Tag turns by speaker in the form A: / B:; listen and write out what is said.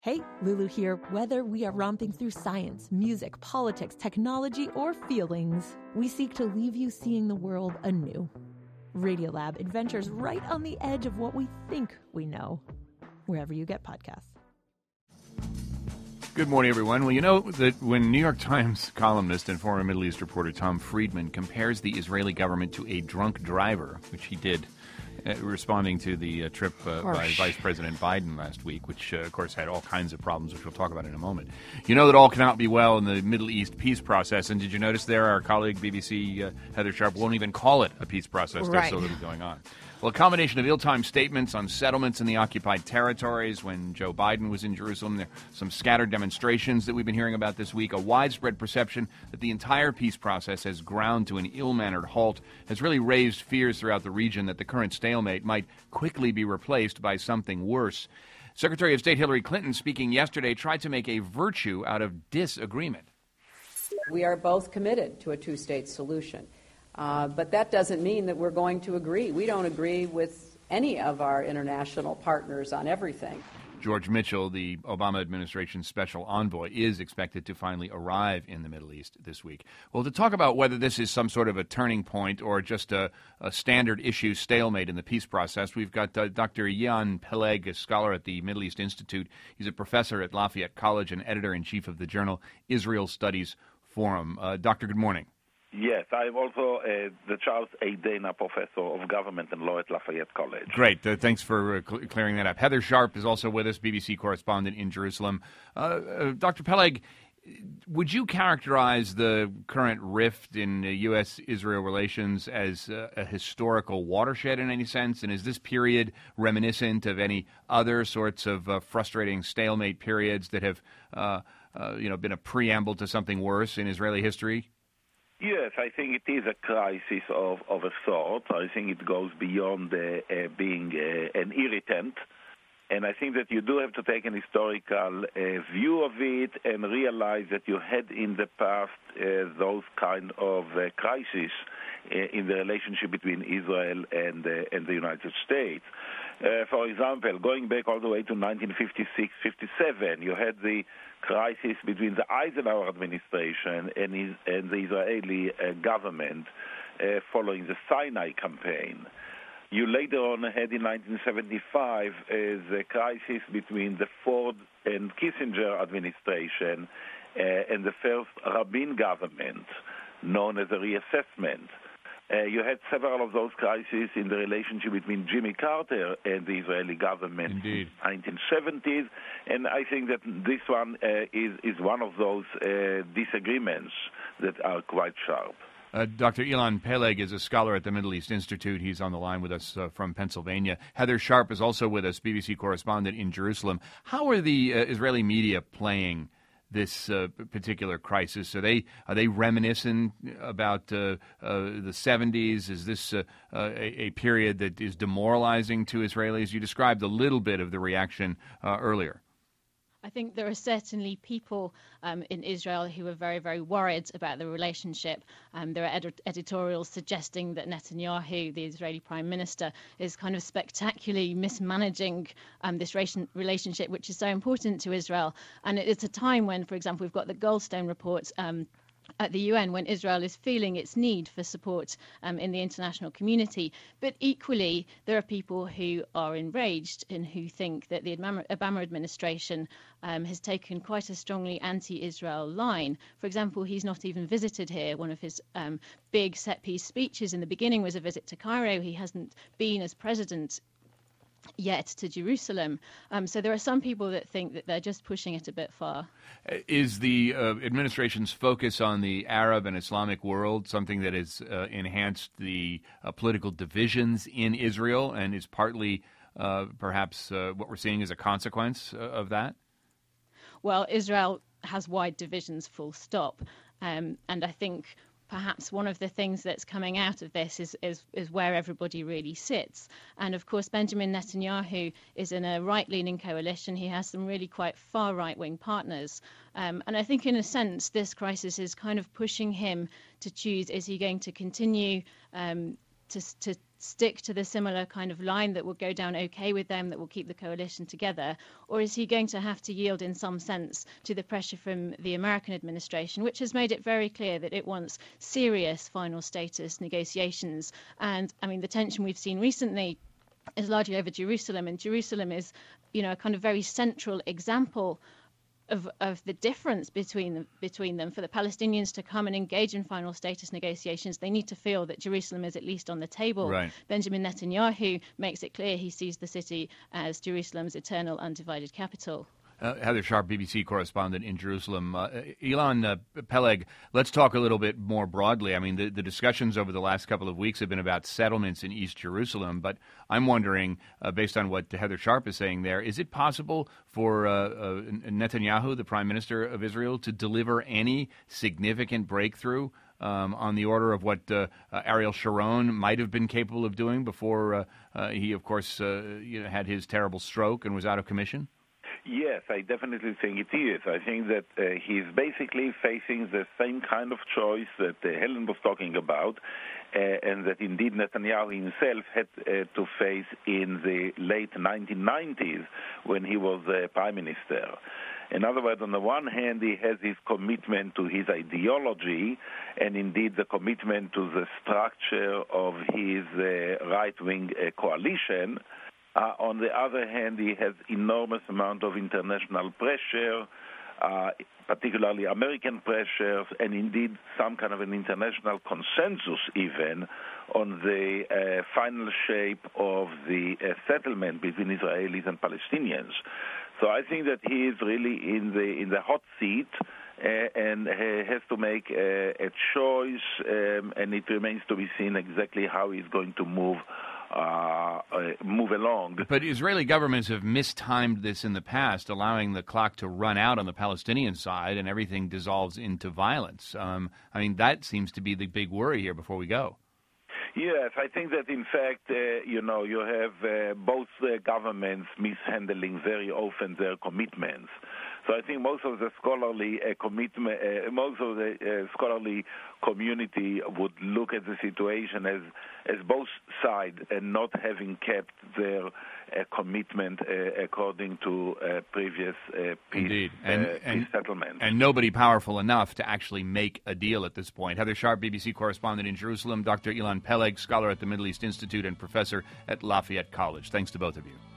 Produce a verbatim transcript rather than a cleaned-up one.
A: Hey, Lulu here. Whether we are romping through science, music, politics, technology, or feelings, we seek to leave you seeing the world anew. Radiolab adventures right on the edge of what we think we know, wherever you get podcasts.
B: Good morning, everyone. Well, you know that when New York Times columnist and former Middle East reporter Tom Friedman compares the Israeli government to a drunk driver, which he did uh, responding to the uh, trip uh, by Vice President Biden last week, which, uh, of course, had all kinds of problems, which we'll talk about in a moment. You know that all cannot be well in the Middle East peace process, and did you notice there our colleague B B C uh, Heather Sharp won't even call it a peace process. There's
A: right.
B: so little going on. Well, a combination of ill-timed statements on settlements in the occupied territories when Joe Biden was in Jerusalem, there some scattered demonstrations that we've been hearing about this week, a widespread perception that the entire peace process has ground to an ill-mannered halt has really raised fears throughout the region that the current stalemate might quickly be replaced by something worse. Secretary of State Hillary Clinton, speaking yesterday, tried to make a virtue out of disagreement.
C: We are both committed to a two-state solution. Uh, but that doesn't mean that we're going to agree. We don't agree with any of our international partners on everything.
B: George Mitchell, the Obama administration's special envoy, is expected to finally arrive in the Middle East this week. Well, to talk about whether this is some sort of a turning point or just a, a standard issue stalemate in the peace process, we've got uh, Doctor Ilan Peleg, a scholar at the Middle East Institute. He's a professor at Lafayette College and editor-in-chief of the journal Israel Studies Forum. Uh, Doctor, good morning.
D: Yes, I'm also uh, the Charles A. Dana Professor of Government and Law at Lafayette College.
B: Great. Uh, thanks for uh, cl- clearing that up. Heather Sharp is also with us, B B C correspondent in Jerusalem. Uh, uh, Doctor Peleg, would you characterize the current rift in uh, U S Israel relations as uh, a historical watershed in any sense? And is this period reminiscent of any other sorts of uh, frustrating stalemate periods that have uh, uh, you know, been a preamble to something worse in Israeli history?
D: Yes, I think it is a crisis of, of a sort. I think it goes beyond uh, uh, being uh, an irritant. And I think that you do have to take an historical uh, view of it and realize that you had in the past uh, those kind of uh, crises uh, in the relationship between Israel and, uh, and the United States. Uh, for example, going back all the way to nineteen fifty-six fifty-seven, you had the crisis between the Eisenhower administration and, his, and the Israeli uh, government uh, following the Sinai campaign. You later on had in nineteen seventy-five uh, the crisis between the Ford and Kissinger administration uh, and the first Rabin government, known as a reassessment. Uh, you had several of those crises in the relationship between Jimmy Carter and the Israeli government
B: Indeed.
D: in the nineteen seventies, and I think that this one uh, is, is one of those uh, disagreements that are quite sharp.
B: Uh, Doctor Ilan Peleg is a scholar at the Middle East Institute. He's on the line with us uh, from Pennsylvania. Heather Sharp is also with us, B B C correspondent in Jerusalem. How are the uh, Israeli media playing this uh, particular crisis? Are they are they reminiscent about uh, uh, the seventies? Is this uh, uh, a, a period that is demoralizing to Israelis? You described a little bit of the reaction uh, earlier.
E: I think there are certainly people um, in Israel who are very, very worried about the relationship. Um, there are ed- editorials suggesting that Netanyahu, the Israeli Prime Minister, is kind of spectacularly mismanaging um, this ration- relationship, which is so important to Israel. And it's a time when, for example, we've got the Goldstone report um, at the U N, when Israel is feeling its need for support um, in the international community. But equally, there are people who are enraged and who think that the Obama administration um, has taken quite a strongly anti-Israel line. For example, he's not even visited here. One of his um, big set-piece speeches in the beginning was a visit to Cairo. He hasn't been as president yet to Jerusalem. Um, so there are some people that think that they're just pushing it a bit far.
B: Is the uh, administration's focus on the Arab and Islamic world something that has uh, enhanced the uh, political divisions in Israel and is partly uh, perhaps uh, what we're seeing as a consequence uh, of that?
E: Well, Israel has wide divisions, full stop. Um, and I think perhaps one of the things that's coming out of this is, is, is where everybody really sits. And of course, Benjamin Netanyahu is in a right-leaning coalition. He has some really quite far right-wing partners. Um, and I think in a sense, this crisis is kind of pushing him to choose, is he going to continue um, to, to stick to the similar kind of line that will go down okay with them, that will keep the coalition together? Or is he going to have to yield in some sense to the pressure from the American administration, which has made it very clear that it wants serious final status negotiations? And I mean, the tension we've seen recently is largely over Jerusalem, and Jerusalem is, you know, a kind of very central example Of, of the difference between them, between them. For the Palestinians to come and engage in final status negotiations, they need to feel that Jerusalem is at least on the table.
B: Right.
E: Benjamin Netanyahu makes it clear he sees the city as Jerusalem's eternal undivided capital.
B: Uh, Heather Sharp, B B C correspondent in Jerusalem. Uh, Ilan uh, Peleg, let's talk a little bit more broadly. I mean, the, the discussions over the last couple of weeks have been about settlements in East Jerusalem, but I'm wondering, uh, based on what Heather Sharp is saying there, is it possible for uh, uh, Netanyahu, the Prime Minister of Israel, to deliver any significant breakthrough um, on the order of what uh, uh, Ariel Sharon might have been capable of doing before uh, uh, he, of course, uh, you know, had his terrible stroke and was out of commission?
D: Yes, I definitely think it is. I think that uh, he's basically facing the same kind of choice that uh, Helen was talking about, uh, and that indeed Netanyahu himself had uh, to face in the late nineteen nineties when he was uh, prime minister. In other words, on the one hand, he has his commitment to his ideology and indeed the commitment to the structure of his uh, right-wing uh, coalition. Uh, on the other hand, he has enormous amount of international pressure, uh, particularly American pressures, and indeed some kind of an international consensus even on the uh, final shape of the uh, settlement between Israelis and Palestinians. So I think that he is really in the in the hot seat uh, and uh, has to make uh, a choice, um, and it remains to be seen exactly how he's going to move Uh, uh, move along.
B: But Israeli governments have mistimed this in the past, allowing the clock to run out on the Palestinian side and everything dissolves into violence. Um, I mean, that seems to be the big worry here before we go.
D: Yes, I think that in fact, uh, you know, you have uh, both uh, governments mishandling very often their commitments. So I think most of the scholarly uh, commitment, uh, most of the uh, scholarly community would look at the situation as as both sides and not having kept their uh, commitment uh, according to uh, previous uh, peace,
B: Indeed. And,
D: uh,
B: and,
D: peace settlements.
B: And nobody powerful enough to actually make a deal at this point. Heather Sharp, B B C correspondent in Jerusalem, Doctor Ilan Peleg, scholar at the Middle East Institute and professor at Lafayette College. Thanks to both of you.